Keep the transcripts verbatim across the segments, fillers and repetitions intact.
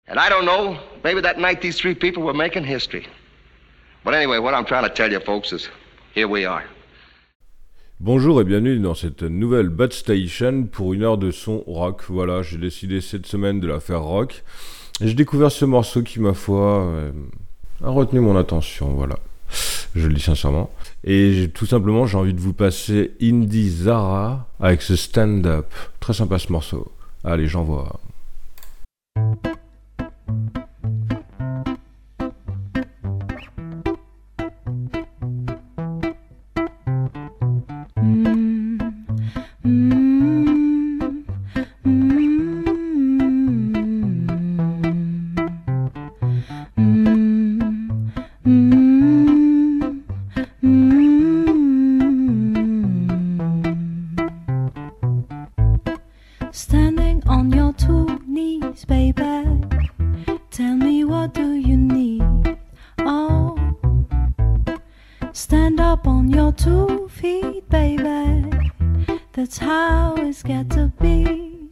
And I don't know, maybe that night these three people were making history. But anyway, what I'm trying to tell you folks is, here we are. Bonjour et bienvenue dans cette nouvelle Bad Station pour une heure de son rock. Voilà, j'ai décidé cette semaine de la faire rock. Et j'ai découvert ce morceau qui, ma foi, euh, a retenu mon attention, voilà. Je le dis sincèrement. Et j'ai, tout simplement, j'ai envie de vous passer Indy Zara avec ce stand-up. Très sympa ce morceau. Allez, j'envoie. Standing on your two knees, baby. Tell me, what do you need? Oh, stand up on your two feet, baby. That's how it's got to be.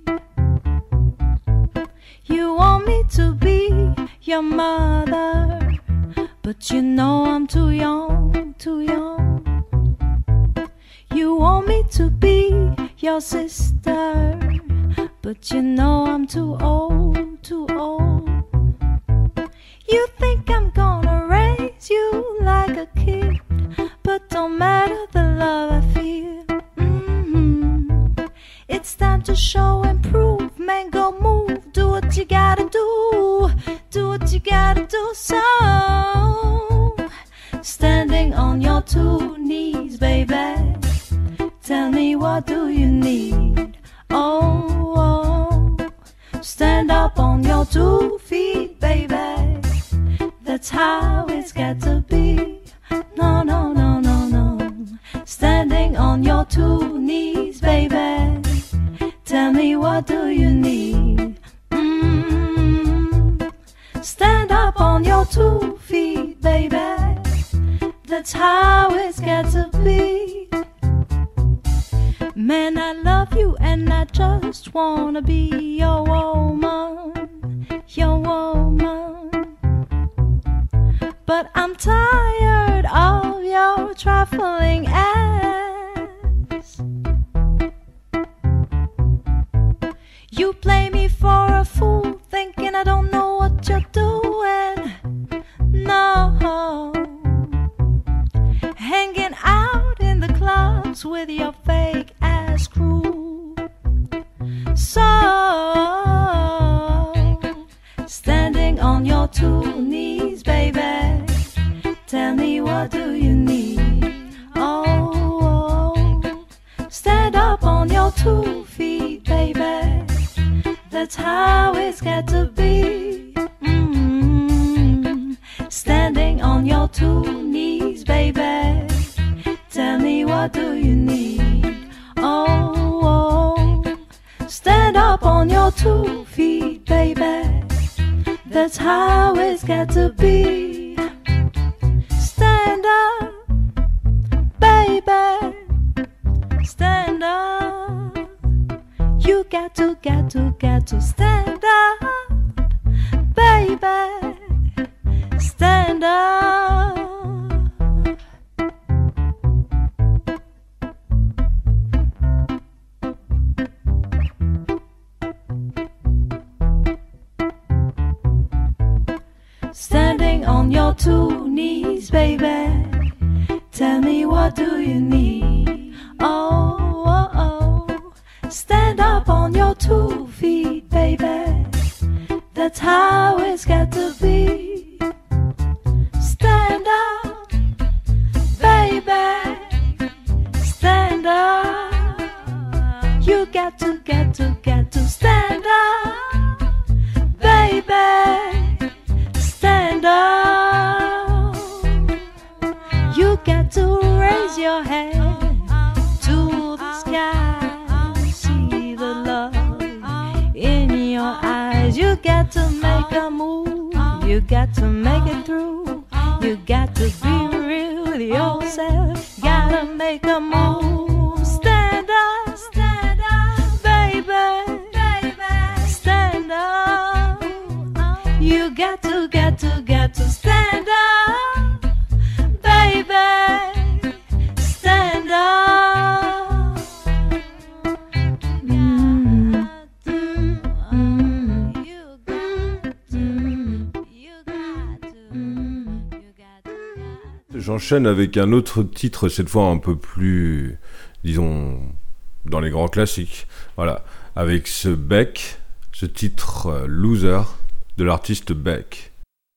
You want me to be your mother, but you know I'm too young, too young. You want me to be your sister, but you know I'm too old, too old. You think I'm gonna raise you like a kid, but don't matter the love I feel. Mm-hmm. It's time to show and prove, man, go move. Do what you gotta do, do what you gotta do. So, standing on your two knees, baby. Tell me, what do you need? Oh, oh, stand up on your two feet, baby. That's how it's got to be. No, no, no, no, no. Standing on your two knees, baby. Tell me, what do you need? Mm-hmm. Stand up on your two feet, baby. That's how it's got to be. Man, I love you and I just wanna be your woman, your woman. But I'm tired of your trifling ass. You play me for a fool, thinking I don't know what you're doing. No, hanging out in the clubs with your fake ass crew. So, standing on your two knees, baby. Tell me, what do you need? Oh, oh, stand up on your two feet, baby. That's how it's got to be. Mm-hmm. Standing on your two knees, baby. Tell me, what do you need? Oh, oh, stand up on your two feet, baby. That's how it's got to be. Stand up, baby. Stand up. You got to, got to, got to stand up, baby. Stand up. Standing on your two knees, baby. Tell me, what do you need? Oh, oh, oh. Stand up on your two feet, baby. That's how it's got to be. Stand up, baby. Stand up. You got to, got to, got to stand up, baby. Stand up. You got to raise your hand to the sky. See the love in your eyes. You got to make a move. You got to make it through. You got to be real with yourself. Gotta make a move. Stand up, stand up, baby, baby. Stand up. You got to, got to, got to stand up, baby. Stand up. Mm. Mm. You got to, you got to, you got to. J'enchaîne avec un autre titre, cette fois un peu plus, disons, dans les grands classiques. Voilà, avec ce Beck, ce titre euh, Loser de l'artiste Beck.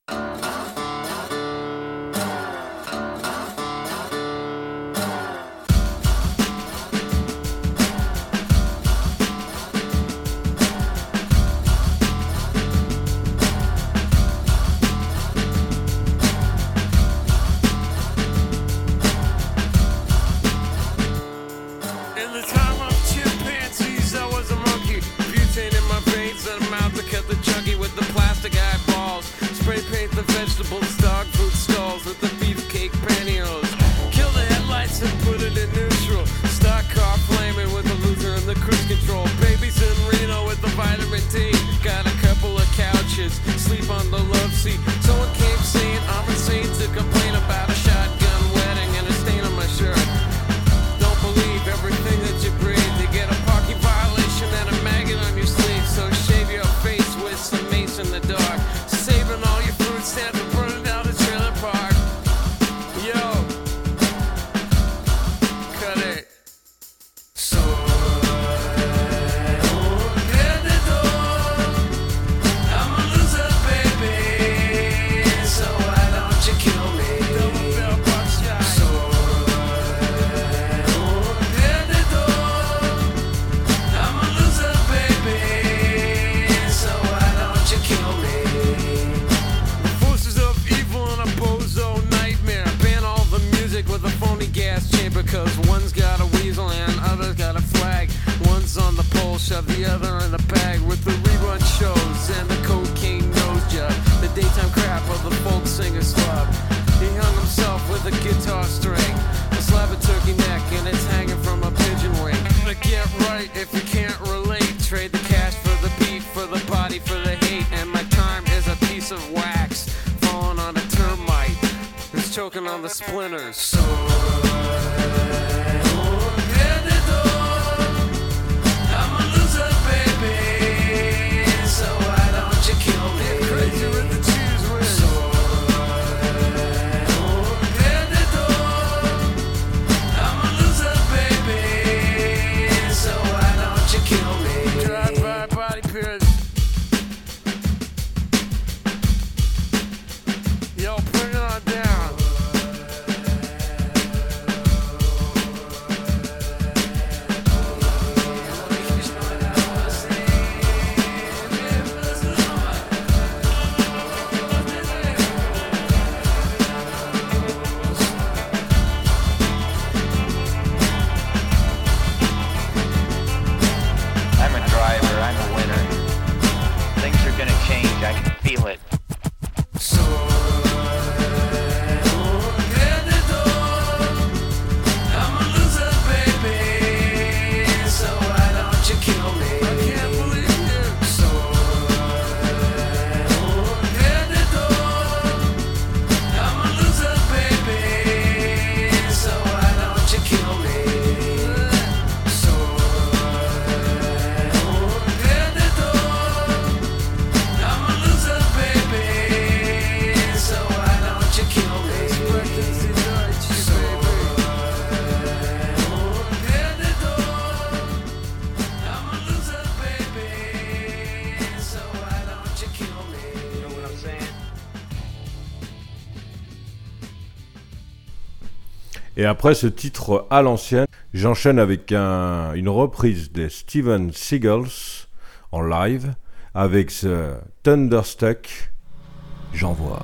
Et après ce titre à l'ancienne, j'enchaîne avec un, une reprise des Steven Seagals en live avec ce Thunderstruck. J'envoie.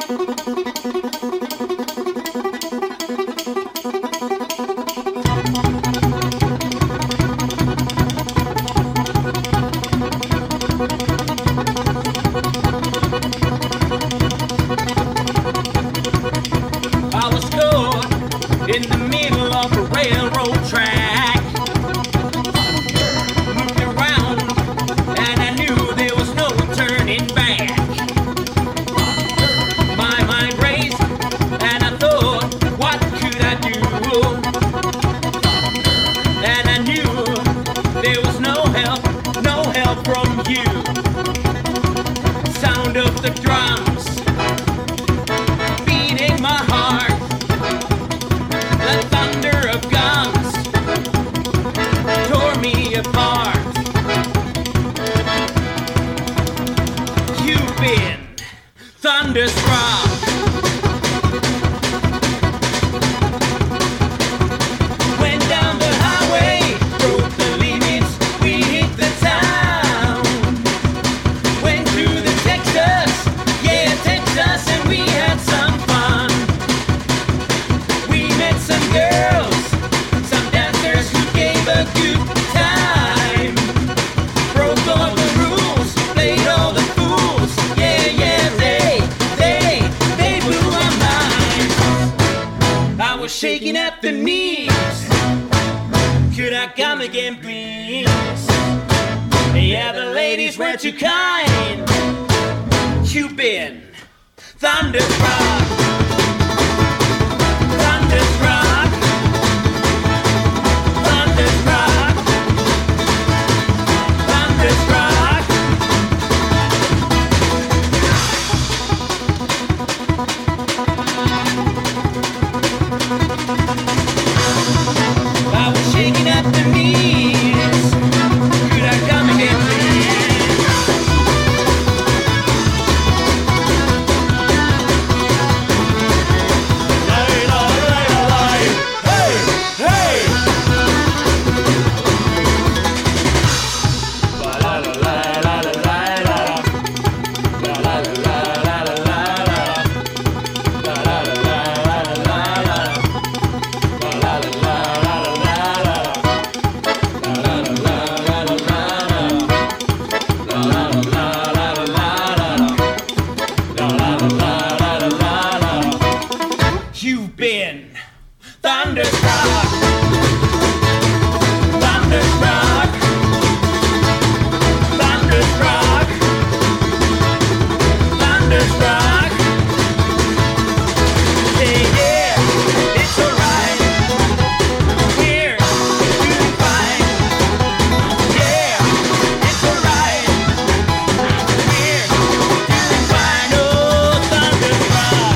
Thank you. again, please. Yeah, the ladies were too kind. You've been thunderstruck, thunderstruck, thunderstruck, thunderstruck. I was shaking up the knees. Could I come again, please? You've been thunderstruck, thunderstruck, thunderstruck, thunderstruck. Say yeah, it's alright. We're doing fine. Yeah, it's alright. We're doing fine. Oh, thunderstruck.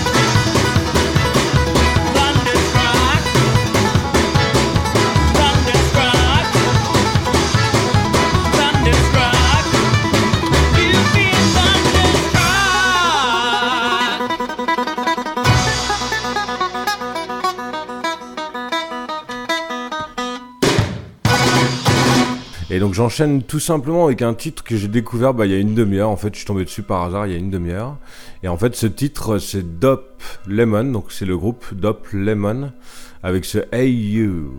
Thunderstruck, thunderstruck, thunderstruck, you've been thunderstruck. Et donc j'enchaîne tout simplement avec un titre que j'ai découvert bah, il y a une demi-heure. En fait, je suis tombé dessus par hasard il y a une demi-heure. Et en fait, ce titre, c'est Dope Lemon. Donc c'est le groupe Dope Lemon avec ce Hey You.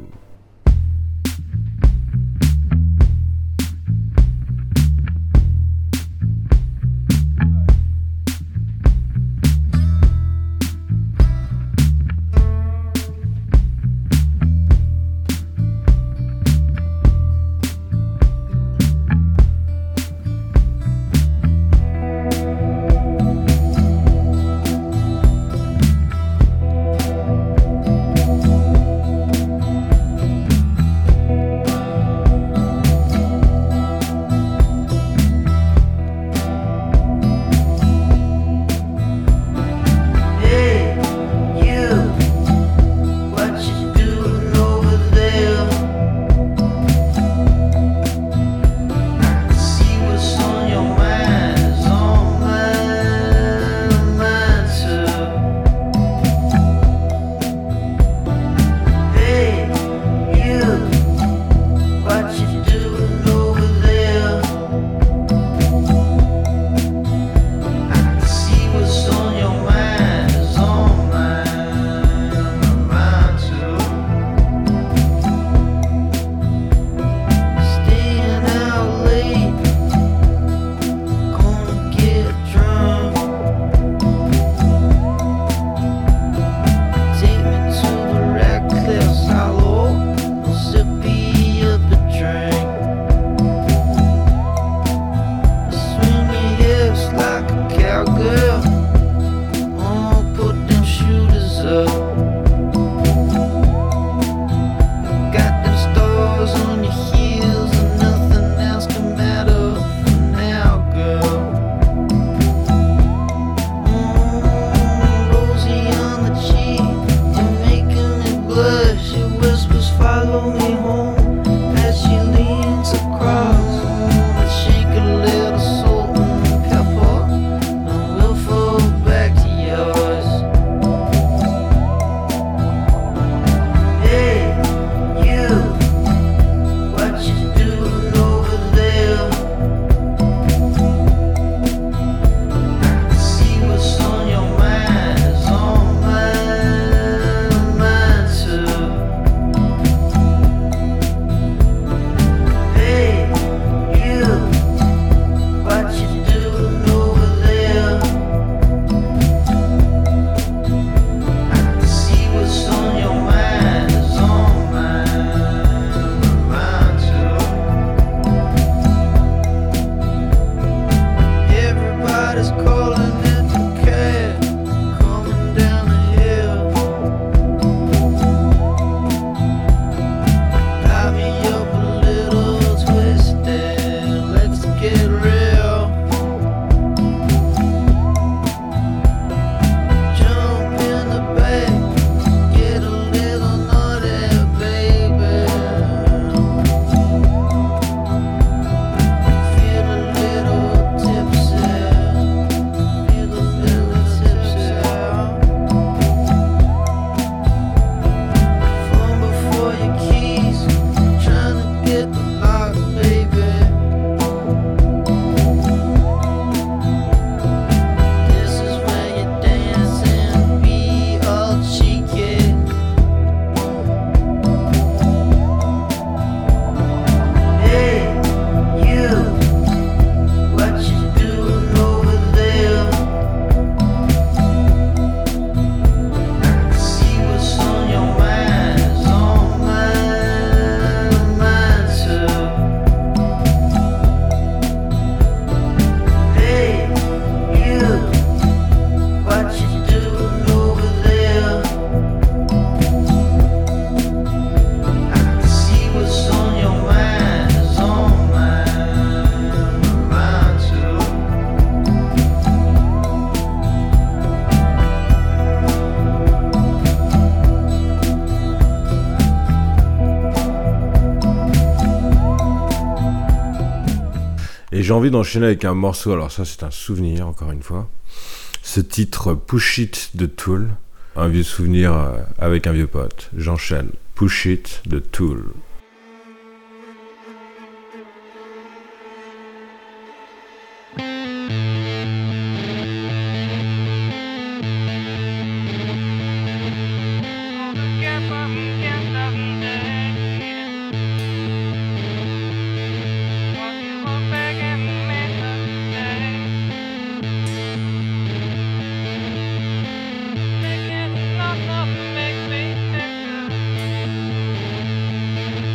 j'ai envie d'enchaîner avec un morceau, alors ça c'est un souvenir encore une fois. Ce titre Push It de Tool, un vieux souvenir euh, avec un vieux pote. J'enchaîne. Push It de Tool. Makes me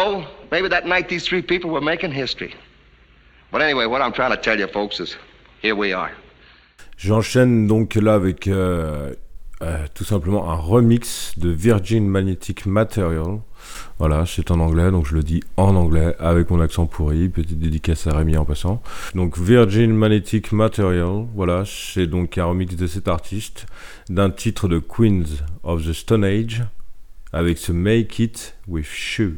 know, maybe that night these three people were making history. But anyway, what I'm trying to tell you, folks, is here we are. J'enchaîne donc là avec euh, euh, tout simplement un remix de Virgin Magnetic Material. Voilà, c'est en anglais, donc je le dis en anglais avec mon accent pourri. Petite dédicace à Rémi en passant. Donc Virgin Magnetic Material, voilà, c'est donc un remix de cet artiste d'un titre de Queens of the Stone Age avec ce Make It With Shoe.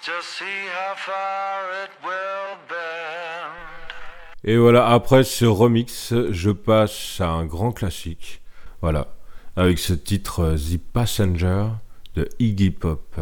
Just see how far it will bend. Et voilà, après ce remix, je passe à un grand classique. Voilà, avec ce titre The Passenger de Iggy Pop.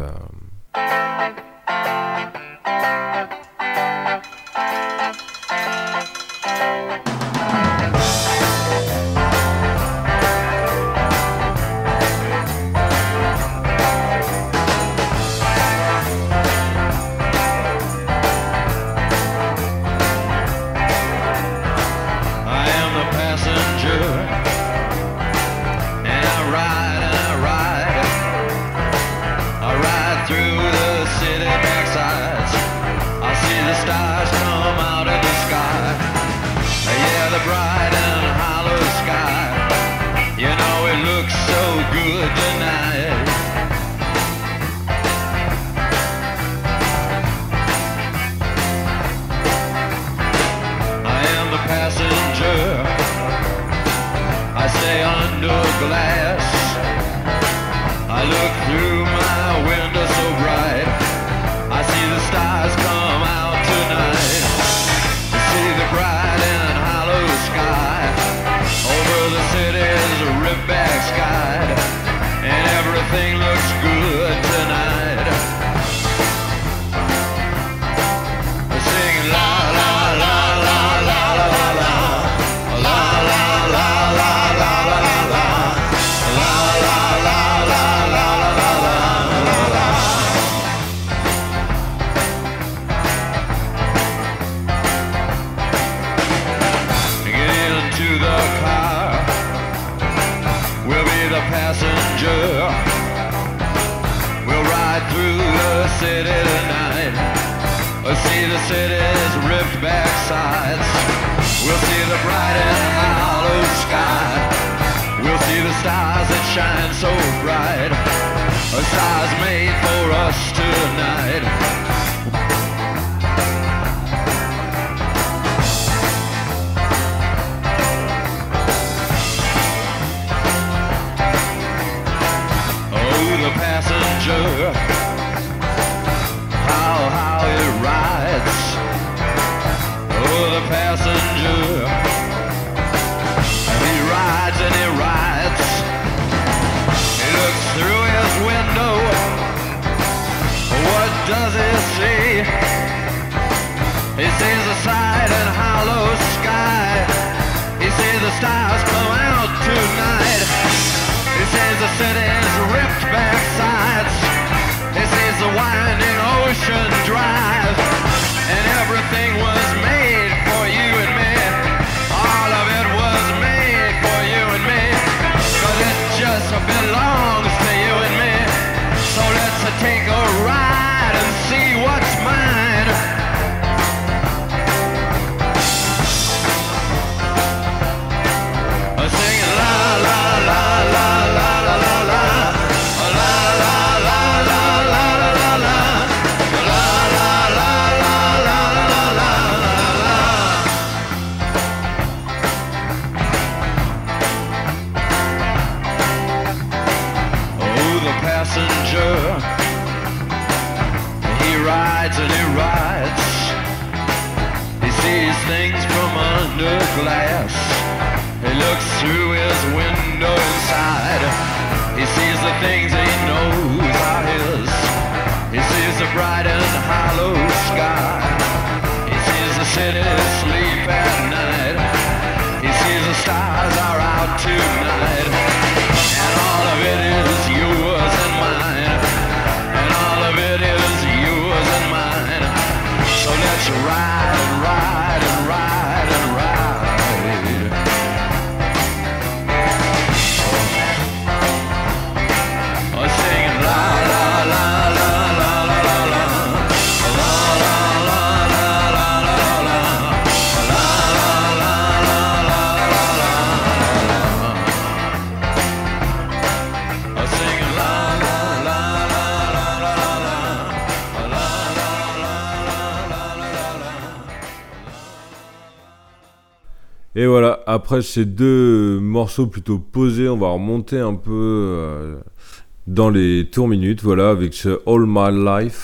Et voilà, après ces deux morceaux plutôt posés, on va remonter un peu euh, dans les tours minutes, voilà, avec ce All My Life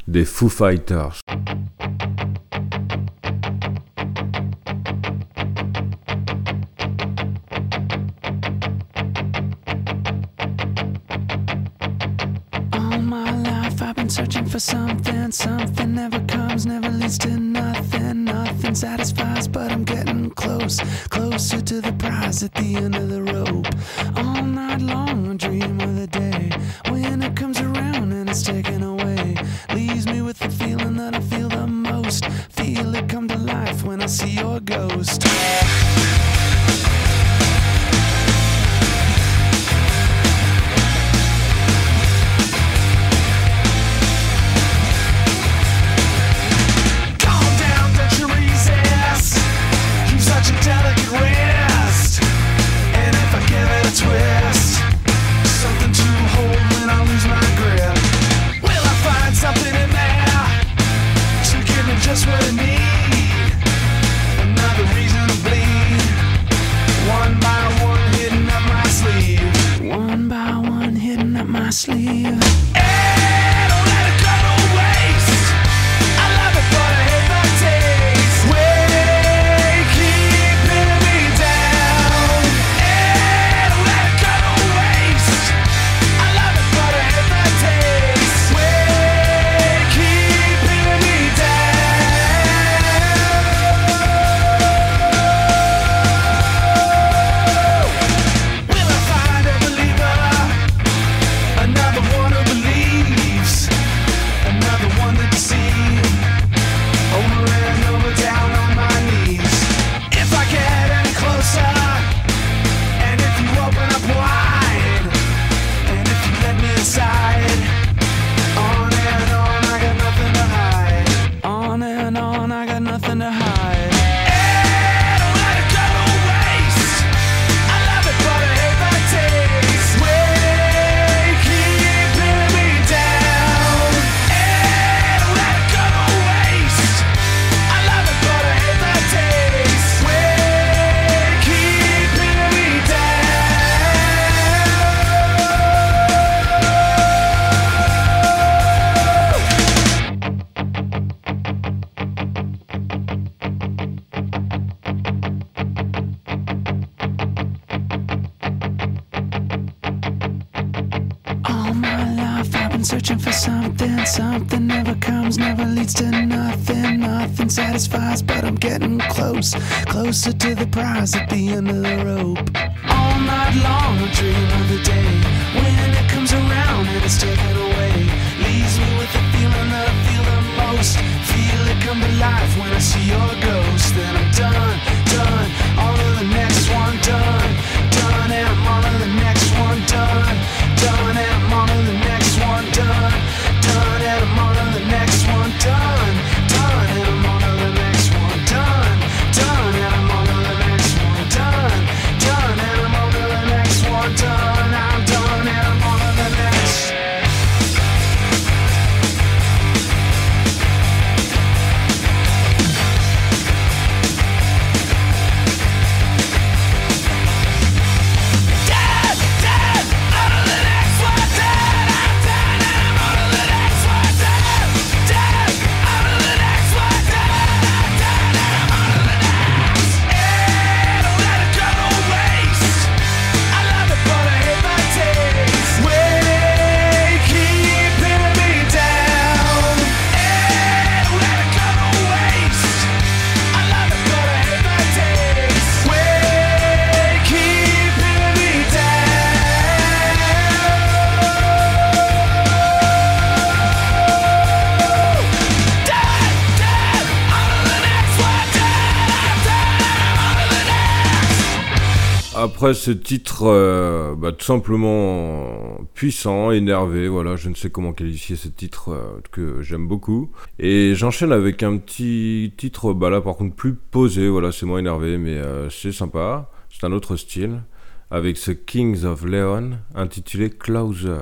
des Foo Fighters. All my life I've been searching for something. Something never comes, never leads to nothing. Nothing satisfies, but I'm getting close. Closer to the prize at the end of the rope. All night long I dream of the day when it comes around and it's taken away. Leaves me with the feeling that I feel the most. Feel it come to life when I see your ghost. Delicate wrist, and if I give it a twist, something to hold when I lose my grip. Will I find something in there to give me just what I need? Another reason to bleed. One by one, hidden up my sleeve. One by one, hidden up my sleeve. Hey, don't let it go to waste. I love it, but I hate the taste. Wait. Searching for something, something never comes, never leads to nothing. Nothing satisfies, but I'm getting close, closer to the prize at the end of the rope. All night long I dream of the day when it comes around and it's taken away. Leaves me with the feeling that I feel the most. Feel it come to life when I see your ghost. Then I'm done, done, on to the next one, done, done, and I'm on to the next one, done, done, and I'm on to the next one, done, done, and I'm on to the next one, done, done, and I'm on to the next one, done, done, and I'm on to the next one, done, done, and I'm on to the next one, done, I'm done, and I'm on to the next. Après ce titre, euh, bah, tout simplement puissant, énervé, voilà, je ne sais comment qualifier ce titre euh, que j'aime beaucoup. Et j'enchaîne avec un petit titre, bah là par contre plus posé, voilà, c'est moins énervé, mais euh, c'est sympa, c'est un autre style, avec ce Kings of Leon, intitulé Closer.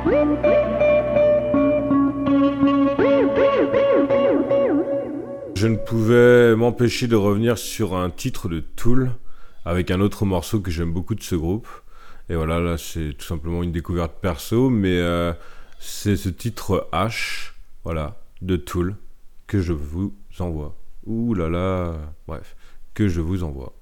Je ne pouvais m'empêcher de revenir sur un titre de Tool avec un autre morceau que j'aime beaucoup de ce groupe. Et voilà, là c'est tout simplement une découverte perso, mais euh, c'est ce titre H, voilà, de Tool que je vous envoie. Ouh là là, bref, que je vous envoie.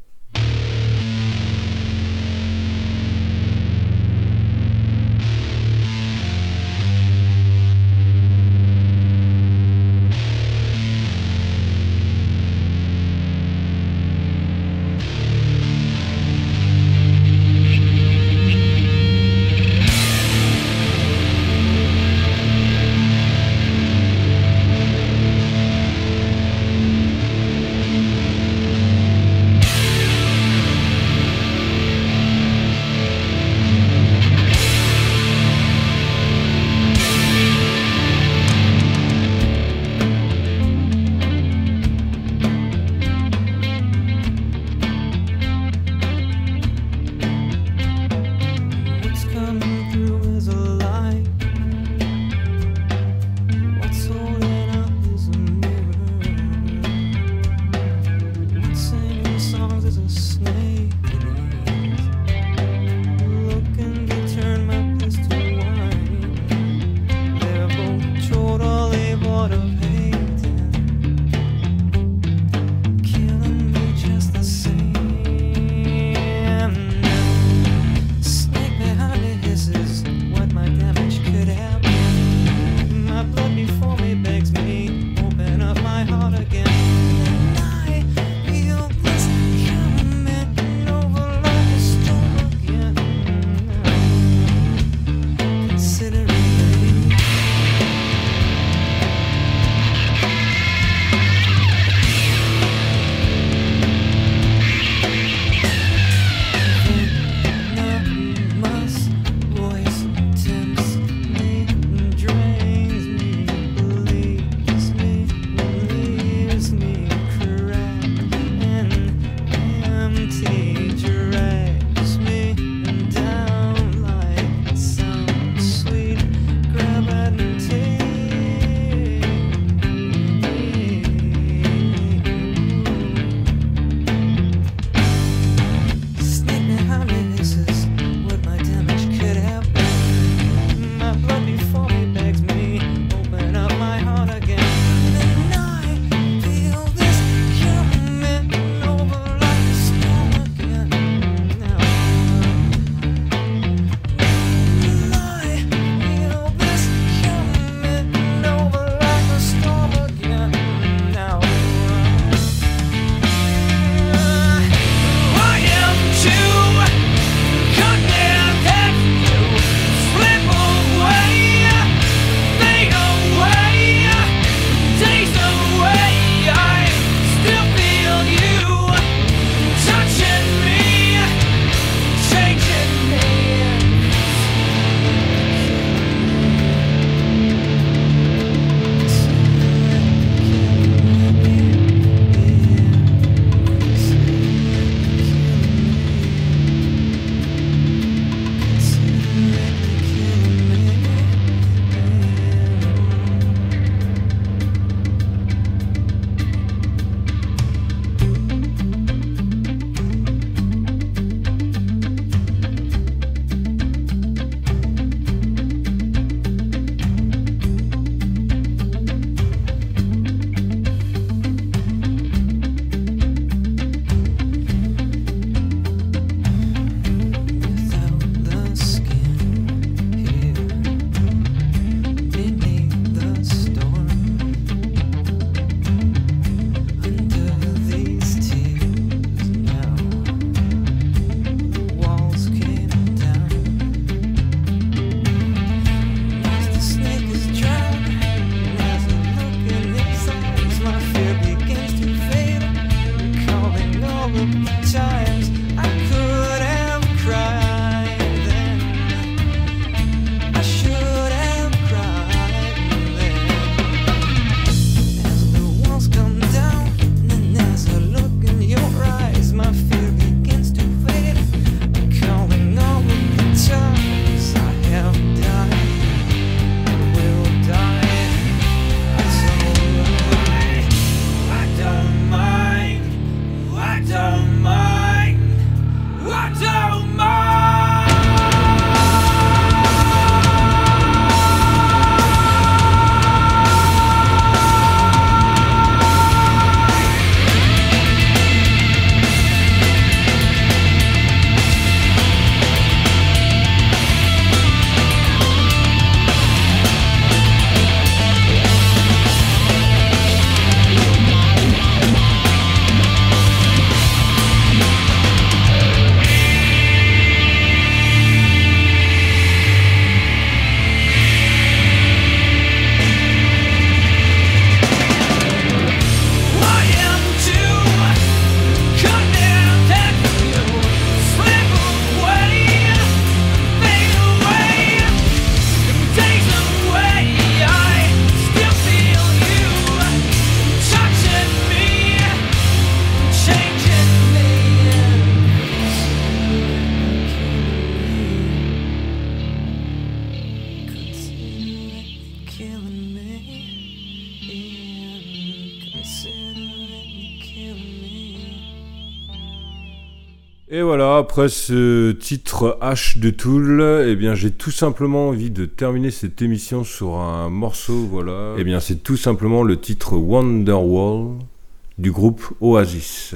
Et voilà, après ce titre H de Tool, eh bien j'ai tout simplement envie de terminer cette émission sur un morceau, voilà. Eh bien c'est tout simplement le titre Wonderwall du groupe Oasis.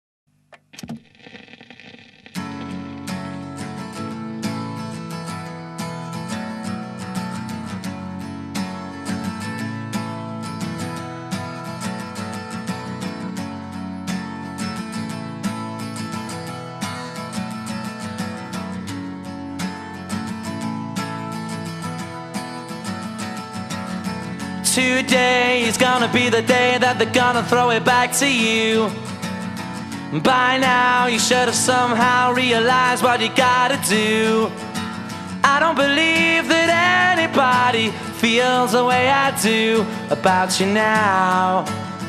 Today is gonna be the day that they're gonna throw it back to you. By now you should have somehow realized what you gotta do. I don't believe that anybody feels the way I do about you now.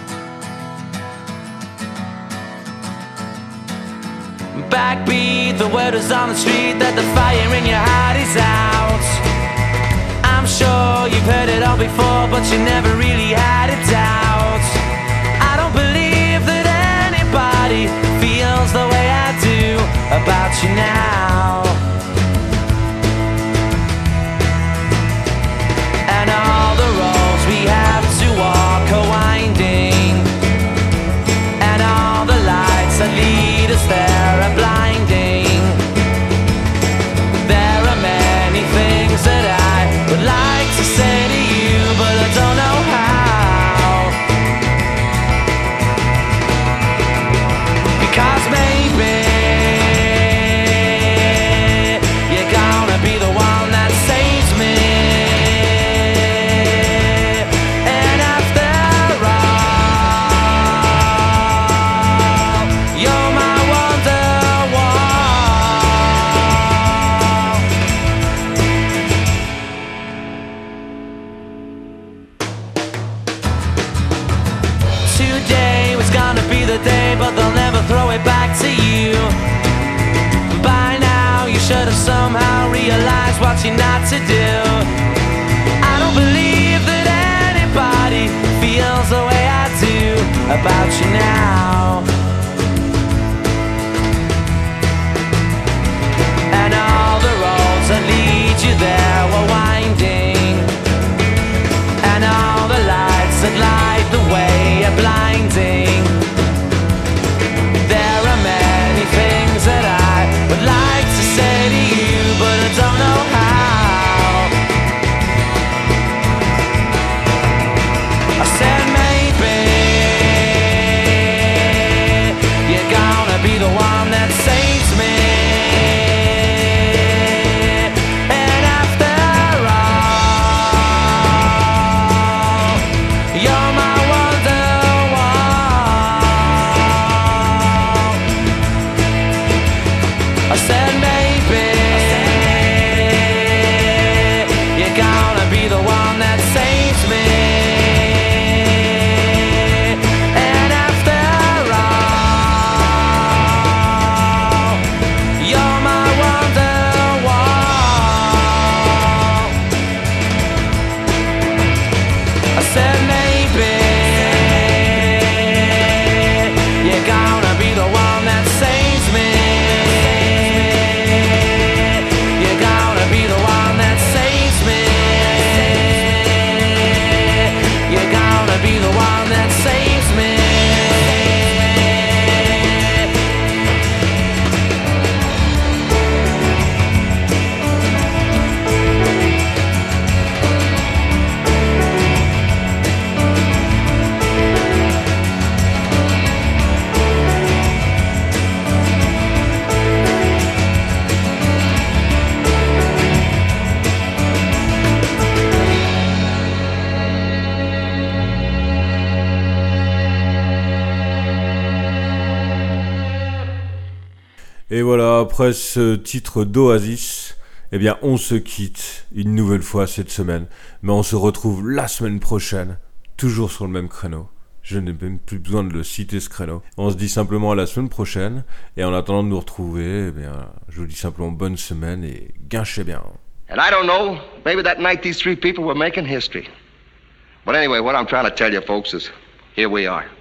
Backbeat, the word is on the street that the fire in your heart is out. I'm sure you've heard it all before, but you never really had a doubt. I don't believe that anybody feels the way I do about you now. And all the roads we have to walk are winding, and all the lights that lead us there are blinding. There are many things that I would like to say to you, but I don't know how. Because maybe you're gonna be the one that saves me. And after all, you're my Wonderwall. Today was gonna be the day, but they'll never throw it back to you. By now you should have somehow realized what you're not to do. I don't believe that anybody feels the way I do about you now. And all the roads that lead you there were winding, and all the lights that light the way are blinding. There are many things that I would like to say to you, but I don't know how. I said maybe you're gonna be the one that saves me. And after all, you're my Wonderwall. I said maybe you're gonna be the one that saves me. And after all, you're my Wonderwall. I said maybe you're gonna be the one that saves me. You're gonna be the one that saves me. You're gonna be the one that saves me. Et voilà, après ce titre d'Oasis, eh bien on se quitte une nouvelle fois cette semaine. Mais on se retrouve la semaine prochaine, toujours sur le même créneau. Je n'ai même plus besoin de le citer ce créneau. On se dit simplement à la semaine prochaine. Et en attendant de nous retrouver, eh bien, je vous dis simplement bonne semaine et guinchez bien. And I don't know, maybe that night these three people were making history. But anyway, what I'm trying to tell you folks is, here we are.